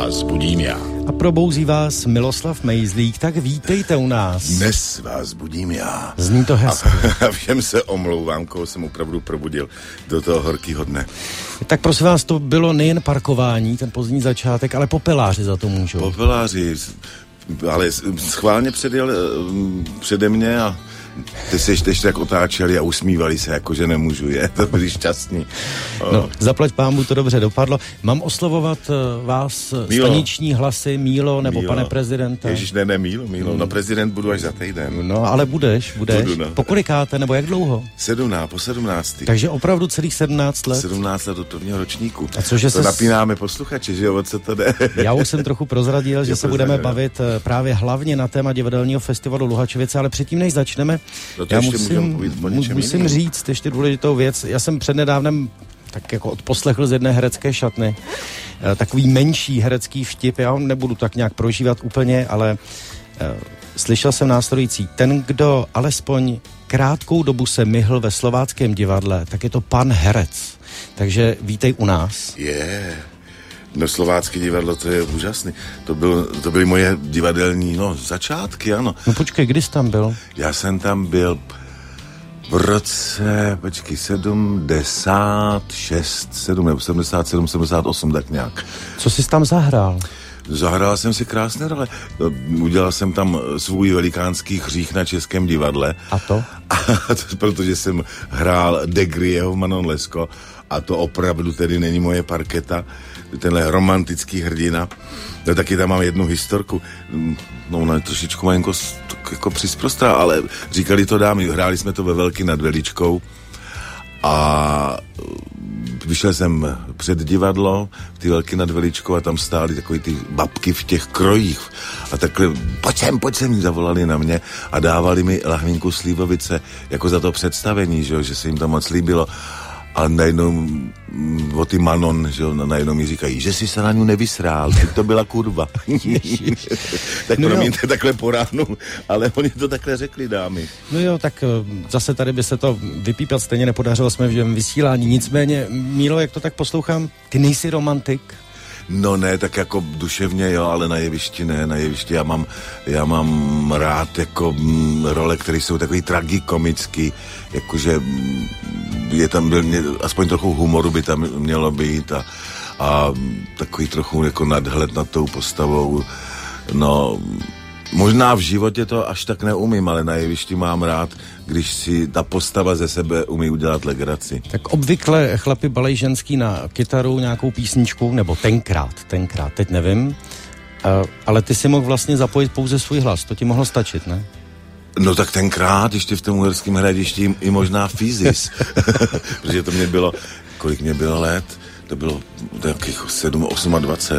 vás budím já. A probouzí vás Miloslav Mejzlík, tak vítejte u nás. Dnes vás budím já. Zní to hezky. A všem se omlouvám, koho jsem opravdu probudil do toho horkýho dne. Tak prosím vás, to bylo nejen parkování, ten pozdní začátek, ale popeláři za to můžou. Popeláři, ale schválně předjel přede mě a ty se ještě tak otáčeli a usmívali se, jakože nemůžu, to byli šťastní. No, zaplať pámu, to dobře dopadlo. Mám oslovovat vás Mílo. Staniční hlasy, Mílo, nebo Mílo. Pane prezidente? Ježiš, ne, Mílo. No prezident budu až za týden. No, ale budeš. Budu, no. Po kolikáte, nebo jak dlouho? Po 17. Takže opravdu celých 17 let? 17 let do prvního ročníku. A cože to napínáme posluchači, že jo, o co to jde? Já už jsem trochu prozradil, že se budeme bavit právě hlavně na téma divadelního festivalu Luhačovice, ale předtím, než začneme, já musím říct ještě důležitou věc. Já jsem přednedávnem tak jako odposlechl z jedné herecké šatny takový menší herecký vtip, já ho nebudu tak nějak prožívat úplně, ale slyšel jsem následující. Ten, kdo alespoň krátkou dobu se myhl ve slováckém divadle, tak je to pan herec. Takže vítej u nás. No, slovácké divadlo, to je úžasný. To byly moje divadelní, začátky, ano. No počkej, kdy jsi tam byl? Já jsem tam byl v roce, 77, 78, tak nějak. Co jsi tam zahrál? Zahrál jsem si krásné role. Udělal jsem tam svůj velikánský hřích na Českém divadle. A to? Protože jsem hrál de Grieho v Manon Lescaut a to opravdu tedy není moje parketa. Tenhle romantický hrdina. No, taky tam mám jednu historku. No, ona je trošičku malinko jako přisprostrá, ale říkali to dámy. Hráli jsme to ve Velký nad Veličkou a vyšel jsem před divadlo v ty Velký nad Veličkou a tam stály takový ty babky v těch krojích a takhle pojď sem, zavolali na mě a dávali mi lahvinku slivovice jako za to představení, že se jim to moc líbilo. A najednou o ty Manon, že jo, najednou mi říkají, že jsi se na ňu nevysrál, to byla kurva. Tak promiňte, takhle po ránu, ale oni to takhle řekli, dámy. No jo, tak zase tady by se to vypípat stejně nepodařilo, jsme v vysílání. Nicméně, Mílo, jak to tak poslouchám, ty nejsi romantik? No ne, tak jako duševně jo, ale na jevišti ne, já mám rád jako role, které jsou takový tragikomický, jakože je tam aspoň trochu humoru by tam mělo být a takový trochu jako nadhled nad tou postavou, no možná v životě to až tak neumím, ale na jevišti mám rád, když si ta postava ze sebe umí udělat legraci. Tak obvykle chlapi balej ženský na kytaru nějakou písničku, nebo tenkrát, teď nevím, ale ty si mohl vlastně zapojit pouze svůj hlas, to ti mohlo stačit, ne? No tak tenkrát, ještě v tom Uherském Hradišti i možná Fyzis, protože to kolik mě bylo let? To bylo takových 28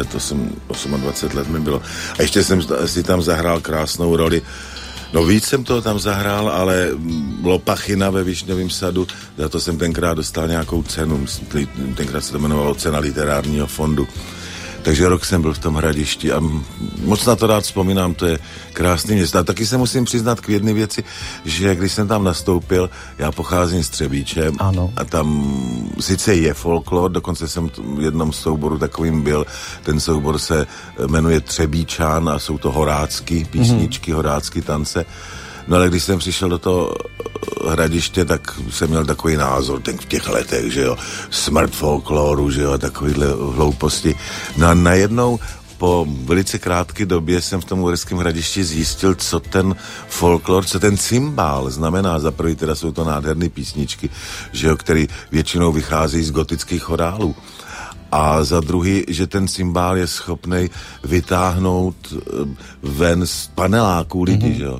let mi bylo. A ještě jsem si tam zahrál krásnou roli. No víc jsem toho tam zahrál, ale Lopachina ve Višňovém sadu, za to jsem tenkrát dostal nějakou cenu. Tenkrát se to jmenovalo Cena literárního fondu. Takže rok jsem byl v tom Hradišti a moc na to rád vzpomínám, to je krásný město. A taky se musím přiznat k jedné věci, že když jsem tam nastoupil, já pocházím z Třebíče. Ano. A tam sice je folklor, dokonce jsem v jednom souboru takovým byl, ten soubor se jmenuje Třebíčan a jsou to horácky písničky, horácky tance. No ale když jsem přišel do toho Hradiště, tak jsem měl takový názor v těch letech, že jo, smrt folkloru, že jo, a takovýhle hlouposti. No a najednou po velice krátké době jsem v tom Uherském Hradišti zjistil, co ten folklor, co ten cymbál znamená. Za prvý teda jsou to nádherné písničky, že jo, který většinou vychází z gotických chorálů. A za druhý, že ten cymbál je schopnej vytáhnout ven z paneláků lidi, že jo.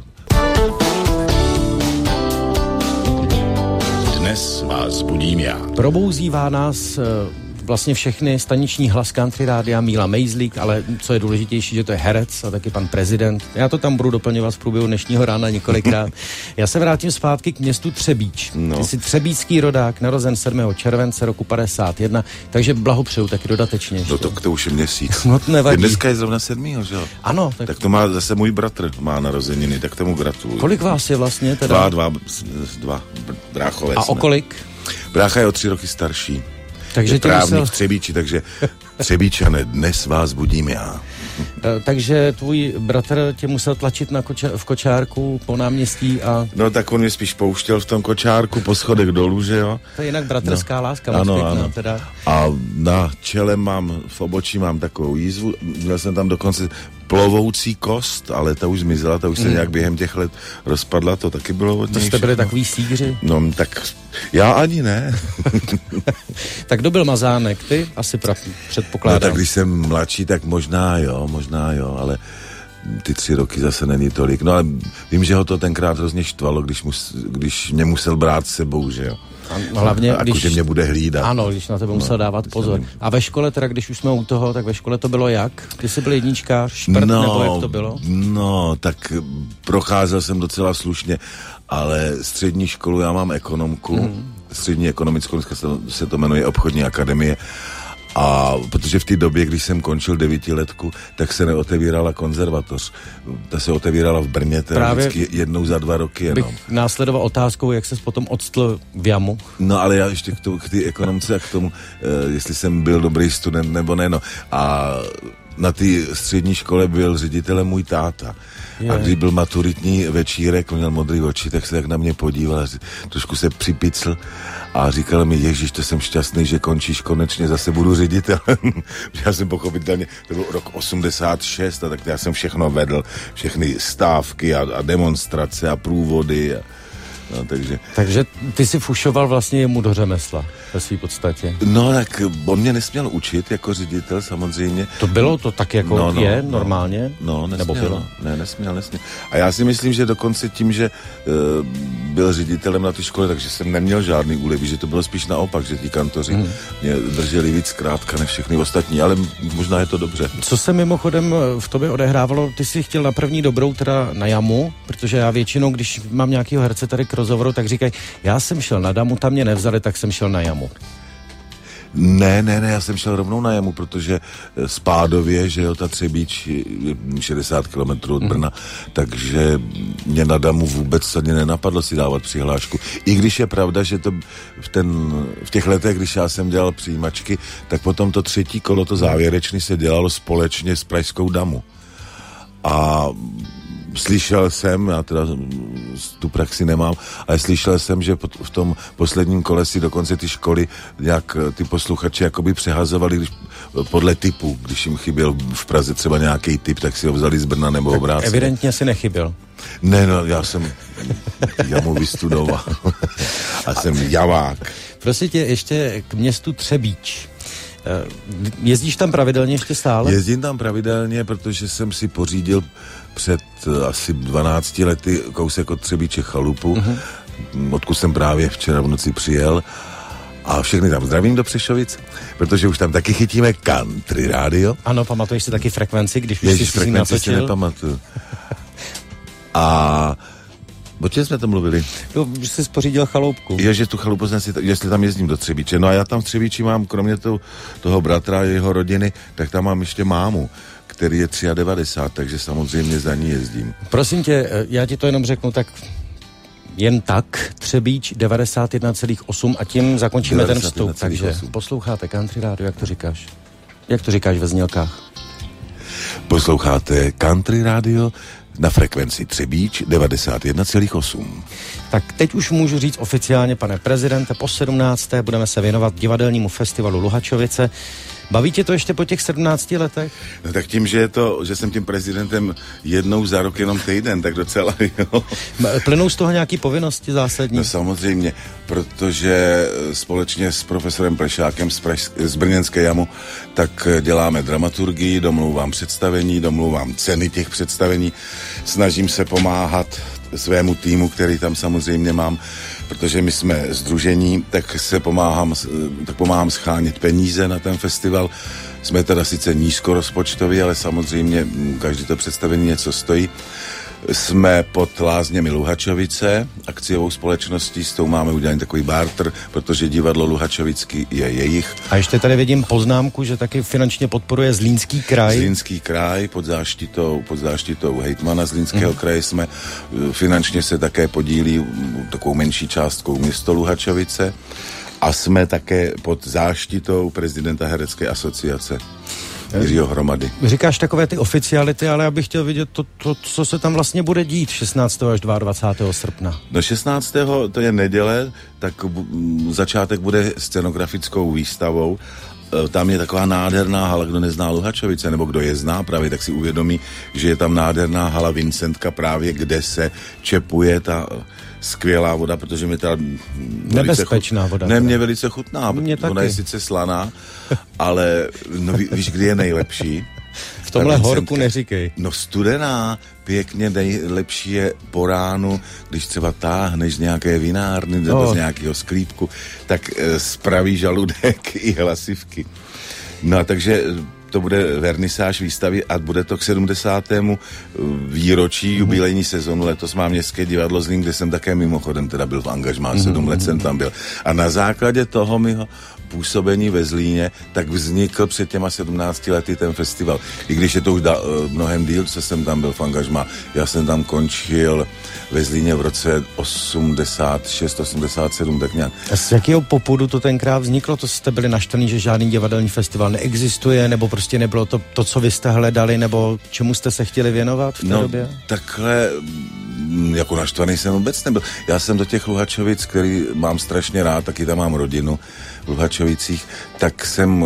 Dnes vás budím já. Probouzívá nás vlastně všechny staniční hlas country rádia Míla Mejzlík, ale co je důležitější, že to je herec a taky pan prezident. Já to tam budu doplňovat v průběhu dnešního rána několikrát. Já se vrátím zpátky k městu Třebíč. No. Ty jsi třebíčský rodák, narozen 7. července roku 51, takže blahopřeju taky dodatečně ještě. No to už je měsíc. No to nevadí. Dneska je zrovna 7. že jo? Ano. Tak to má zase můj bratr, má narozeniny, tak tomu gratuluju. Kolik vás je vlastně teda? Dva bráchové a jsme. o kolik? Brácha je o 3 roky starší. Takže právník v Třebíči, takže Třebíčané, dnes vás budím já. Takže tvůj bratr tě musel tlačit v kočárku po náměstí a... No tak on mě spíš pouštěl v tom kočárku po schodech dolů, že jo? To je jinak bratrská láska, moc pěkná teda. A na čele v obočí mám takovou jízvu, měl jsem tam dokonce plovoucí kost, ale ta už zmizela, ta už se nějak během těch let rozpadla, to taky bylo hodně. To jste byli takový sígři? No tak já ani ne. Tak kdo byl Mazánek? Ty asi předpokládám. No tak když jsem mladší, tak možná jo, ale ty 3 roky zase není tolik. No ale vím, že ho to tenkrát hrozně štvalo, když mě musel brát s sebou, že jo. A hlavně, když mě bude hlídat. Ano, když na tebe musel dávat pozor. A ve škole teda, když už jsme u toho, tak ve škole to bylo jak? Ty jsi byl jedničkář, šprt, nebo jak to bylo? No, tak procházel jsem docela slušně, ale střední školu já mám ekonomku, střední ekonomickou, dneska se to jmenuje obchodní akademie. A protože v té době, když jsem končil 9letku, tak se neotevírala konzervatoř. Ta se otevírala v Brně, teda vždycky jednou za 2 roky jenom. Bych následoval otázkou, jak ses potom odstl v jamu. No ale já ještě k té ekonomce a k tomu, jestli jsem byl dobrý student nebo ne. No. A na té střední škole byl ředitelem můj táta. A když byl maturitní večírek, on měl modrý oči, tak se tak na mě podíval, trošku se připicl a říkal mi, Ježíš, to jsem šťastný, že končíš konečně, zase budu ředitelem. Já jsem pochopitelně, to byl rok 86, a tak já jsem všechno vedl, všechny stávky a demonstrace a průvody. No, takže ty si fušoval vlastně jemu do řemesla ve své podstatě. No tak on mě nesměl učit jako ředitel samozřejmě. To bylo to tak jako normálně? No, nesměl. Nebo bylo? Ne, nesměl. A já si myslím, že dokonce tím, že byl ředitelem na té škole, takže jsem neměl žádný úlevy, že to bylo spíš naopak, že ti kantoři mě drželi víc zkrátka než všechny ostatní, ale možná je to dobře. Co se mimochodem v tobě odehrávalo? Ty jsi chtěl na první dobrou teda na jamu, protože já většinou, když mám nějakýho herce tady k rozhovoru, tak říkají, já jsem šel na damu, tam mě nevzali, tak jsem šel na jamu. Ne, já jsem šel rovnou na jamu, protože Spádově, že jo, ta Třebíč je 60 kilometrů od Brna, takže mě na damu vůbec ani nenapadlo si dávat přihlášku. I když je pravda, že to v těch letech, když já jsem dělal přijímačky, tak potom to 3. kolo, to závěrečný, se dělalo společně s pražskou damu. A slyšel jsem, já teda tu praxi nemám, ale slyšel jsem, že v tom posledním kole si dokonce ty školy nějak ty posluchači jakoby přehazovali podle typu, když jim chyběl v Praze třeba nějaký typ, tak si ho vzali z Brna nebo obráceně. Evidentně si nechyběl. Ne, no, já jsem jamu vystudoval a jsem javák. Prosím tě, ještě k městu Třebíč. Jezdíš tam pravidelně ještě stále? Jezdím tam pravidelně, protože jsem si pořídil před asi 12 lety kousek od Třebíče chalupu, odkud jsem právě včera v noci přijel. A všechny tam zdravím do Přešovic, protože už tam taky chytíme country rádio. Ano, pamatuješ si taky frekvenci, když už jsi s ním natočil? Si nepamatuju. A o čem jsme to mluvili? Jo, že jsi pořídil chaloupku. Je, že tu chalupu jsem si, jestli tam jezdím do Třebíče. No a já tam v Třebíči mám, kromě toho bratra a jeho rodiny, tak tam mám ještě mámu, který je 93, takže samozřejmě za ní jezdím. Prosím tě, já ti to jenom řeknu tak jen tak, Třebíč 91,8 a tím zakončíme ten vstup. Takže posloucháte Country Radio, jak to říkáš? Jak to říkáš ve znělkách? Posloucháte Country Radio na frekvenci Třebíč 91,8. Tak teď už můžu říct oficiálně, pane prezidente, po 17. budeme se věnovat divadelnímu festivalu Luhačovice. Baví tě to ještě po těch 17 letech? No tak tím, že jsem tím prezidentem jednou za rok jenom týden, tak docela, jo. Plynou z toho nějaký povinnosti zásadní? No samozřejmě, protože společně s profesorem Plešákem z Brněnské jamu, tak děláme dramaturgii, domlouvám představení, domlouvám ceny těch představení, snažím se pomáhat svému týmu, který tam samozřejmě mám, protože my jsme sdružení, tak pomáhám schánět peníze na ten festival. Jsme teda sice nízkorozpočtoví, ale samozřejmě každý to představení něco stojí. Jsme pod Lázněmi Luhačovice, akciovou společností, s tou máme udělaný takový barter, protože divadlo Luhačovický je jejich. A ještě tady vidím poznámku, že taky finančně podporuje Zlínský kraj. Zlínský kraj pod záštitou hejtmana Zlínského kraje jsme, finančně se také podílí takovou menší částkou město Luhačovice. A jsme také pod záštitou prezidenta Herecké asociace Jiřího Hromady. Říkáš takové ty oficiality, ale já bych chtěl vidět to, co se tam vlastně bude dít 16. až 22. srpna. No 16. to je neděle, tak začátek bude scenografickou výstavou. Tam je taková nádherná hala, kdo nezná Luhačovice, nebo kdo je zná právě, tak si uvědomí, že je tam nádherná hala Vincentka právě, kde se čepuje ta skvělá voda, protože mi ta nebezpečná voda. Ne, mě velice chutná. Ona je sice slaná, ale no, víš, kdy je nejlepší? V tomhle horku neříkej. No studená, pěkně nejlepší je po ránu, když třeba táhneš z nějaké vinárny nebo z nějakého sklípku, tak spraví žaludek i hlasivky. No a takže to bude vernisáž výstavy a bude to k 70. výročí jubilejní sezonu. Letos má Městské divadlo Zlín, kde jsem také mimochodem teda byl v angažmá, 7 let jsem tam byl. A na základě toho mého působení ve Zlíně, tak vznikl před těma 17 lety ten festival. I když je to už mnohem díl, co jsem tam byl v angažmá. Já jsem tam končil ve Zlíně v roce 86, 87, tak nějak. A z jakého popudu to tenkrát vzniklo? To jste byli naštvaní, že žádný divadelní festival neexistuje, nebo prostě nebylo to, co vy jste hledali, nebo čemu jste se chtěli věnovat v té době? Takhle jako naštvaný jsem vůbec nebyl. Já jsem do těch Luhačovic, který mám strašně rád, taky tam mám rodinu v Luhačovicích, tak jsem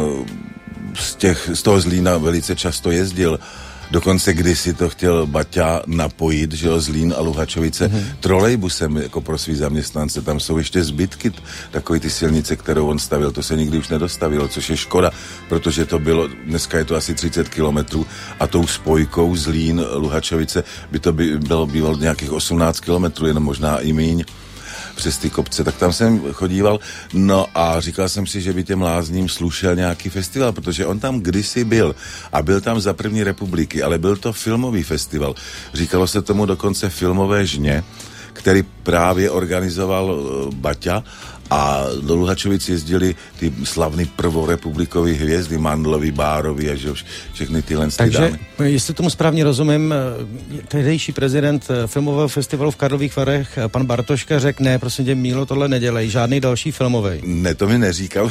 z toho Zlína velice často jezdil. Dokonce kdysi to chtěl Baťa napojit, že jo, Zlín a Luhačovice trolejbusem jako pro svý zaměstnance. Tam jsou ještě zbytky, takový ty silnice, kterou on stavil, to se nikdy už nedostavilo, což je škoda, protože to bylo, dneska je to asi 30 kilometrů a tou spojkou Zlín, Luhačovice by to bylo nějakých 18 kilometrů, jenom možná i míň přes ty kopce, tak tam jsem chodíval, no a říkal jsem si, že by těm lázním slušel nějaký festival, protože on tam kdysi byl a byl tam za první republiky, ale byl to filmový festival. Říkalo se tomu dokonce Filmové žně, který právě organizoval Baťa a do Luhačovic jezdili ty slavný prvorepublikový hvězdy, Mandlový, Bárovi a že všechny tyhle Takže, dámy. jestli tomu správně rozumím, tehdejší prezident filmového festivalu v Karlových Varech, pan Bartoška, řekl, ne, prosím tě, Mílo, tohle nedělej, žádný další filmovej. Ne, to mi neříkal,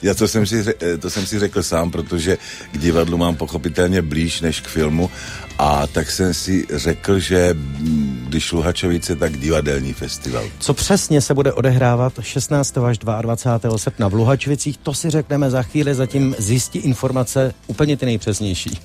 to jsem si řekl sám, protože k divadlu mám pochopitelně blíž než k filmu a tak jsem si řekl, že když Luhačovice, tak divadelní festival. Co přesně se bude odehrávat 16. až 22. srpna v Luhačovicích, to si řekneme za chvíli, zatím zjistí informace úplně ty nejpřesnější.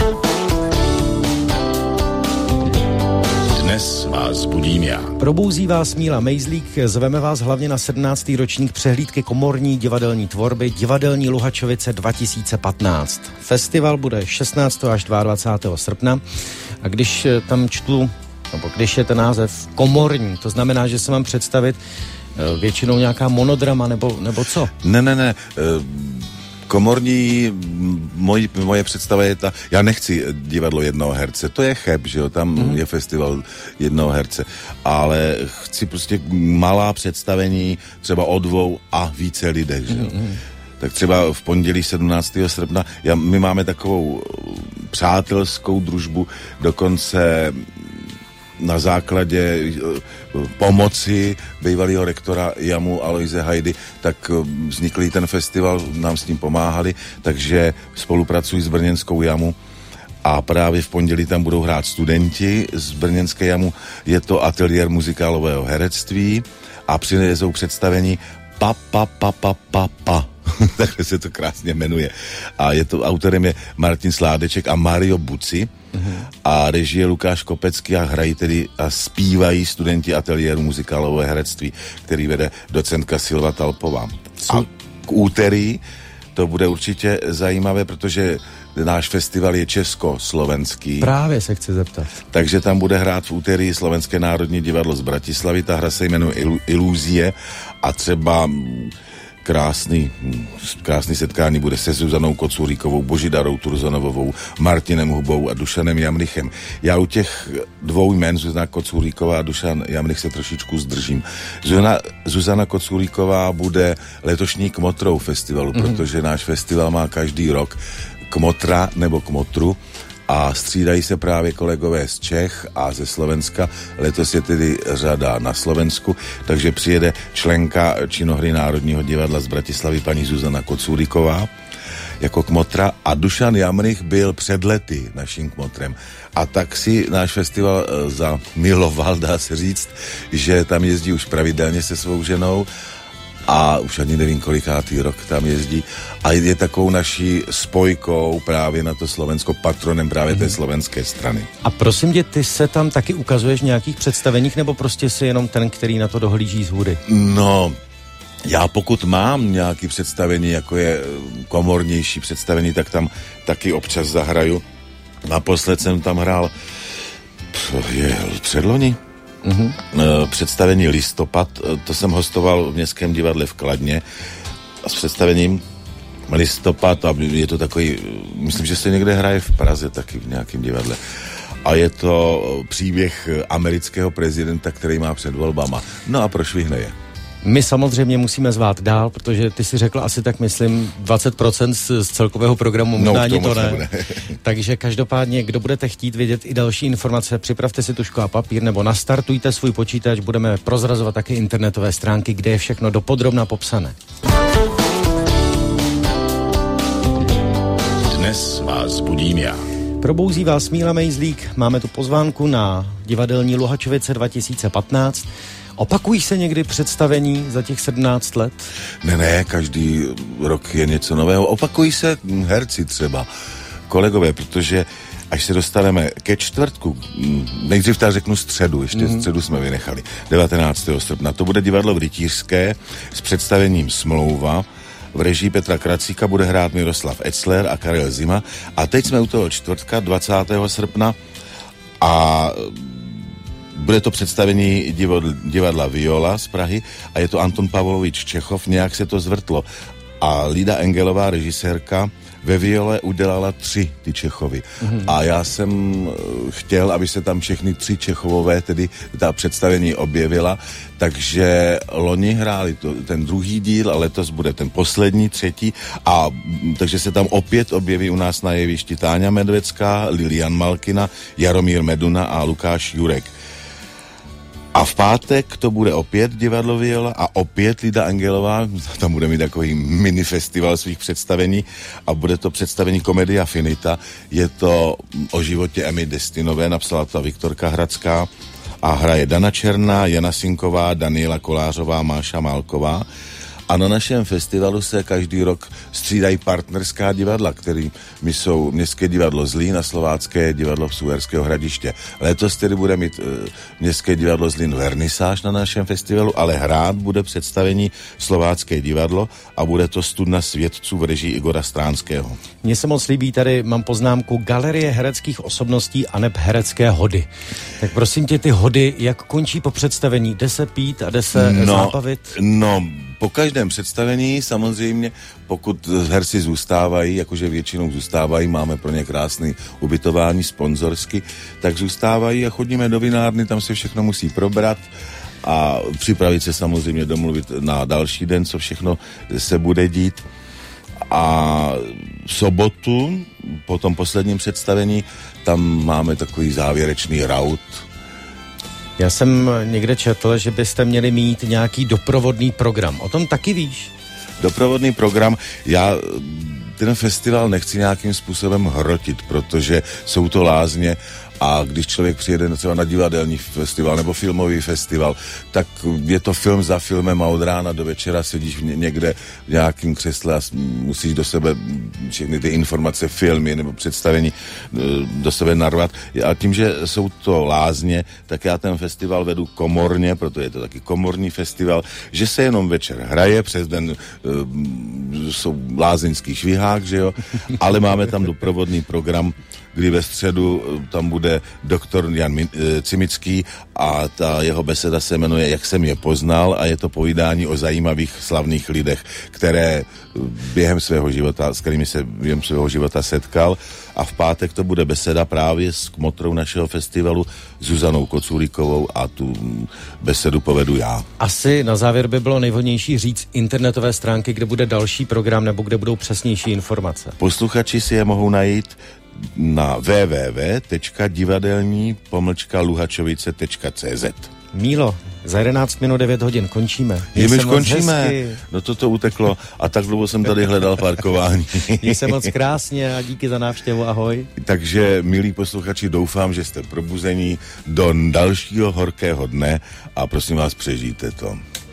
Dnes vás budím já. Probouzí vás Míla Mejzlík, zveme vás hlavně na 17. ročník přehlídky komorní divadelní tvorby Divadelní Luhačovice 2015. Festival bude 16. až 22. srpna a když tam čtu, nebo když je ten název komorní, to znamená, že se mám představit většinou nějaká monodrama, nebo co? Ne. Komorní, moje představa je ta, já nechci divadlo jednoho herce, to je cheb, že jo, tam je festival jednoho herce, ale chci prostě malá představení, třeba o 2 a více lidech, že jo. Tak třeba v pondělí 17. srpna, my máme takovou přátelskou družbu, dokonce na základě pomoci bývalého rektora JAMu Aloise Hajdy, tak vznikl ten festival, nám s tím pomáhali, takže spolupracuji s brněnskou JAMu a právě v pondělí tam budou hrát studenti z brněnské JAMu, je to ateliér muzikálového herectví a přinesou představení Pa. Takhle se to krásně jmenuje. A autorem je Martin Sládeček a Mario Buci a režie Lukáš Kopecký a hrají tedy a zpívají studenti ateliéru muzikálového herectví, který vede docentka Silva Talpová. A k úterý to bude určitě zajímavé, protože náš festival je československý. Právě se chci zeptat. Takže tam bude hrát v úterý Slovenské národní divadlo z Bratislavy, ta hra se jmenuje Ilúzie a třeba krásný setkání bude se Zuzanou Kocuríkovou, Božidarou Turzonovou, Martinem Hubou a Dušanem Jamlichem. Já u těch 2 jmen, Zuzana Kocuríková a Dušan Jamlich, se trošičku zdržím. Zuzana Kocuríková bude letošní kmotrou festivalu, protože náš festival má každý rok kmotra nebo kmotru a střídají se právě kolegové z Čech a ze Slovenska. Letos je tedy řada na Slovensku, takže přijede členka činohry Národního divadla z Bratislavy paní Zuzana Kocúriková jako kmotra a Dušan Jamrich byl před lety naším kmotrem. A tak si náš festival zamiloval, dá se říct, že tam jezdí už pravidelně se svou ženou a už ani nevím, kolikátý rok tam jezdí a je takovou naší spojkou právě na to Slovensko, patronem právě té slovenské strany. A prosím tě, ty se tam taky ukazuješ v nějakých představeních, nebo prostě jsi jenom ten, který na to dohlíží z hůry? No, já pokud mám nějaké představení, jako je komornější představení, tak tam taky občas zahraju. Naposled jsem tam hrál předloni. Představení Listopad, to jsem hostoval v Městském divadle v Kladně a s představením Listopad, a je to takový, myslím, že se někde hraje v Praze taky v nějakém divadle. A je to příběh amerického prezidenta, který má před volbama. No a prošvihne je. My samozřejmě musíme zvát dál, protože ty si řekl asi tak, myslím, 20% z celkového programu, možná ani to ne. Takže každopádně, kdo budete chtít vědět i další informace, připravte si tužku a papír nebo nastartujte svůj počítač, budeme prozrazovat také internetové stránky, kde je všechno dopodrobna popsané. Dnes vás budím já. Probouzí vás Míla Mejzlík, máme tu pozvánku na divadelní Luhačovice 2015. Opakují se někdy představení za těch 17 let? Ne, každý rok je něco nového. Opakují se herci třeba, kolegové, protože až se dostaneme ke čtvrtku, nejdřív tak řeknu středu, ještě středu jsme vynechali, 19. srpna, to bude divadlo v Rytířské s představením Smlouva. V režii Petra Kracíka bude hrát Miroslav Etzler a Karel Zima. A teď jsme u toho čtvrtka, 20. srpna a bude to představení divadla Viola z Prahy a je to Anton Pavlovič Čechov, nějak se to zvrtlo. A Lída Engelová, režisérka, ve Viole udělala 3 ty Čechovy. A já jsem chtěl, aby se tam všechny 3 Čechovové, tedy ta představení objevila, takže loni hráli ten druhý díl a letos bude ten poslední, 3. a takže se tam opět objeví u nás na jevišti Táňa Medvecká, Lilian Malkina, Jaromír Meduna a Lukáš Jurek. A v pátek to bude opět divadlo Viola a opět Lída Engelová, tam bude mít takový mini festival svých představení a bude to představení Komedia Finita. Je to o životě Emmy Destinové, napsala to Viktorka Hradská a hraje Dana Černá, Jana Sinková, Daniela Kolářová, Máša Málková. A na našem festivalu se každý rok střídají partnerská divadla, kterými jsou Městské divadlo Zlín a Slovácké divadlo z Uherského Hradiště. Letos tedy bude mít Městské divadlo Zlín vernisáž na našem festivalu, ale hrát bude představení Slovácké divadlo a bude to Studna svědců v režii Igora Stránského. Mně se moc líbí, tady mám poznámku Galerie hereckých osobností aneb herecké hody. Tak prosím tě, ty hody, jak končí po představení? Jde se pít a jde se zábavit? No, po každém představení samozřejmě, pokud herci zůstávají, jakože většinou zůstávají, máme pro ně krásné ubytování sponzorsky, tak zůstávají a chodíme do vinárny, tam se všechno musí probrat a připravit se samozřejmě domluvit na další den, co všechno se bude dít. A v sobotu, po tom posledním představení, tam máme takový závěrečný raut. Já jsem někde četl, že byste měli mít nějaký doprovodný program. O tom taky víš? Doprovodný program, já ten festival nechci nějakým způsobem hrotit, protože jsou to lázně a když člověk přijede třeba na divadelní festival nebo filmový festival, tak je to film za filmem a od rána do večera sedíš někde v nějakém křesle a musíš do sebe všechny ty informace, filmy nebo představení do sebe narvat. A tím, že jsou to lázně, tak já ten festival vedu komorně, proto je to taky komorní festival, že se jenom večer hraje, přes den jsou lázeňský švihák, že jo, ale máme tam doprovodný program, kdy ve středu tam bude doktor Jan Cimický a ta jeho beseda se jmenuje Jak jsem je poznal a je to povídání o zajímavých slavných lidech, které během svého života, s kterými se během svého života setkal. A v pátek to bude beseda právě s kmotrou našeho festivalu Zuzanou Kocúrikovou a tu besedu povedu já. Asi na závěr by bylo nejvhodnější říct internetové stránky, kde bude další program nebo kde budou přesnější informace. Posluchači si je mohou najít na www.divadelní-luhačovice.cz. Mílo, za 11 minut 9 hodin končíme. My už končíme. No to uteklo a tak dlouho jsem tady hledal parkování. Měj se moc krásně a díky za návštěvu, ahoj. Takže, milí posluchači, doufám, že jste probuzení do dalšího horkého dne a prosím vás, přežijte to.